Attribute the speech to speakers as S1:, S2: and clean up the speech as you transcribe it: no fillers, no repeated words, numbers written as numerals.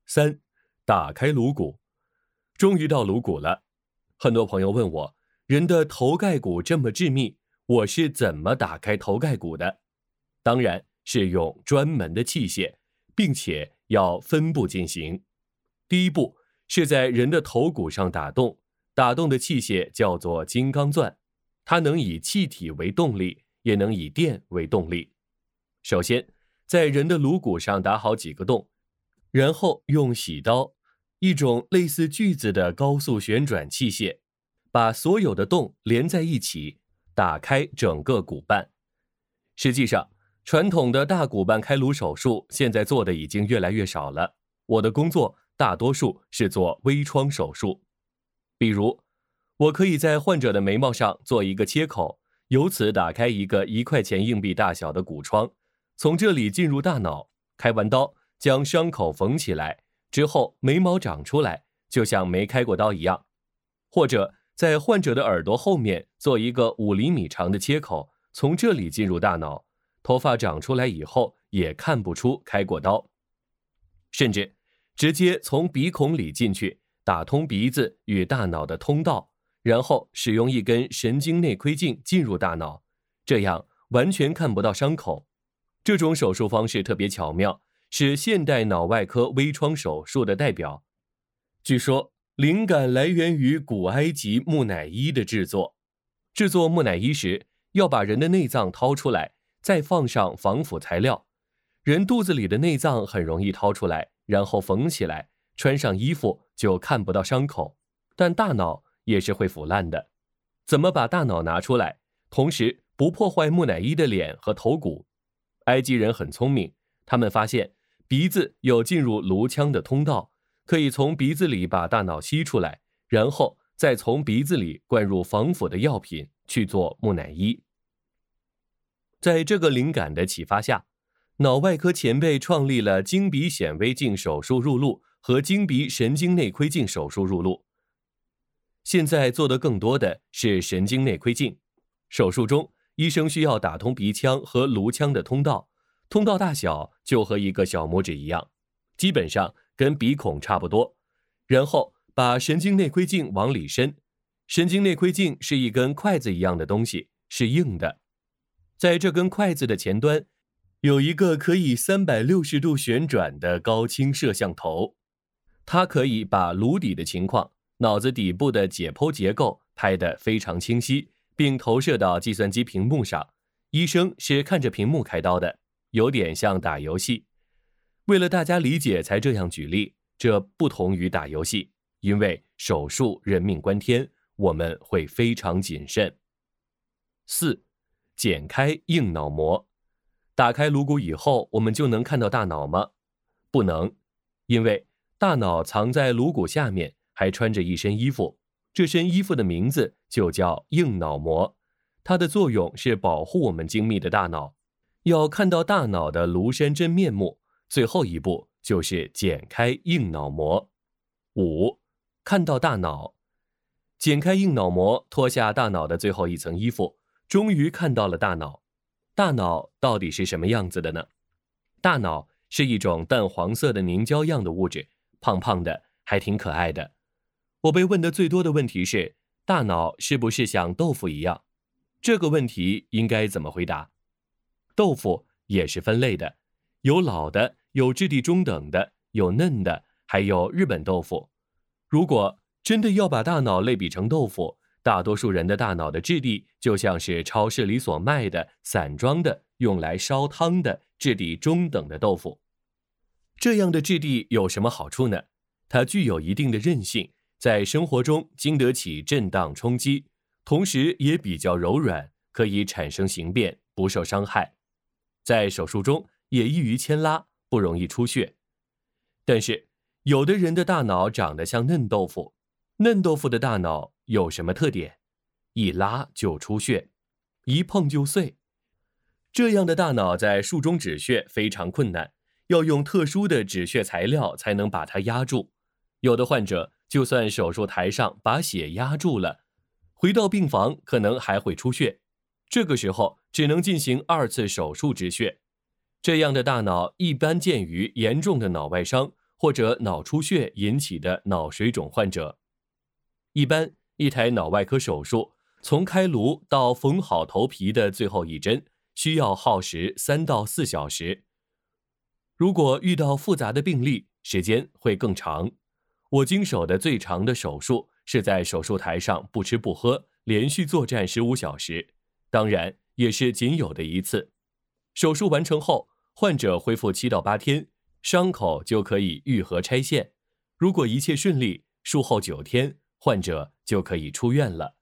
S1: 3. 打开颅骨。终于到颅骨了。很多朋友问我，人的头盖骨这么致密，我是怎么打开头盖骨的？当然是用专门的器械，并且要分步进行。第一步是在人的头骨上打洞，打洞的器械叫做金刚钻，它能以气体为动力，也能以电为动力。首先，在人的颅骨上打好几个洞，然后用洗刀，一种类似锯子的高速旋转器械，把所有的洞连在一起，打开整个骨瓣。实际上，传统的大骨瓣开颅手术现在做的已经越来越少了。我的工作大多数是做微创手术，比如，我可以在患者的眉毛上做一个切口，由此打开一个1块钱硬币大小的骨疮，从这里进入大脑，开完刀将伤口缝起来，之后眉毛长出来，就像没开过刀一样。或者在患者的耳朵后面做一个5厘米长的切口，从这里进入大脑，头发长出来以后也看不出开过刀。甚至直接从鼻孔里进去，打通鼻子与大脑的通道，然后使用一根神经内窥镜进入大脑，这样完全看不到伤口。这种手术方式特别巧妙，是现代脑外科微创手术的代表。据说灵感来源于古埃及木乃伊的制作。制作木乃伊时，要把人的内脏掏出来，再放上防腐材料。人肚子里的内脏很容易掏出来，然后缝起来，穿上衣服就看不到伤口。但大脑也是会腐烂的。怎么把大脑拿出来，同时不破坏木乃伊的脸和头骨？埃及人很聪明，他们发现鼻子有进入颅腔的通道，可以从鼻子里把大脑吸出来，然后再从鼻子里灌入防腐的药品去做木乃伊。在这个灵感的启发下，脑外科前辈创立了经鼻显微镜手术入录和经鼻神经内窥镜手术入录。现在做的更多的是神经内窥镜。手术中，医生需要打通鼻腔和颅腔的通道，通道大小就和一个小拇指一样，基本上跟鼻孔差不多。然后把神经内窥镜往里伸。神经内窥镜是一根筷子一样的东西，是硬的。在这根筷子的前端，有一个可以360度旋转的高清摄像头，它可以把颅底的情况、脑子底部的解剖结构拍得非常清晰，并投射到计算机屏幕上。医生是看着屏幕开刀的，有点像打游戏。为了大家理解才这样举例，这不同于打游戏，因为手术人命关天，我们会非常谨慎。4. 剪开硬脑膜。打开颅骨以后，我们就能看到大脑吗？不能，因为大脑藏在颅骨下面，还穿着一身衣服，这身衣服的名字就叫硬脑膜，它的作用是保护我们精密的大脑。要看到大脑的庐山真面目，最后一步就是剪开硬脑膜。5. 看到大脑。剪开硬脑膜，脱下大脑的最后一层衣服，终于看到了大脑。大脑到底是什么样子的呢？大脑是一种淡黄色的凝胶样的物质，胖胖的，还挺可爱的。我被问的最多的问题是，大脑是不是像豆腐一样？这个问题应该怎么回答？豆腐也是分类的，有老的，有质地中等的，有嫩的，还有日本豆腐。如果真的要把大脑类比成豆腐，大多数人的大脑的质地就像是超市里所卖的散装的用来烧汤的质地中等的豆腐。这样的质地有什么好处呢？它具有一定的韧性，在生活中经得起震荡冲击，同时也比较柔软，可以产生形变，不受伤害。在手术中也易于牵拉，不容易出血。但是有的人的大脑长得像嫩豆腐，嫩豆腐的大脑有什么特点？一拉就出血，一碰就碎。这样的大脑在术中止血非常困难，要用特殊的止血材料才能把它压住。有的患者就算手术台上把血压住了，回到病房可能还会出血，这个时候只能进行2次手术止血。这样的大脑一般见于严重的脑外伤或者脑出血引起的脑水肿患者。一般一台脑外科手术从开颅到缝好头皮的最后一针需要耗时3到4小时。如果遇到复杂的病例，时间会更长。我经手的最长的手术是在手术台上不吃不喝，连续作战15小时，当然也是仅有的一次。手术完成后，患者恢复7到8天，伤口就可以愈合拆线。如果一切顺利，术后9天，患者就可以出院了。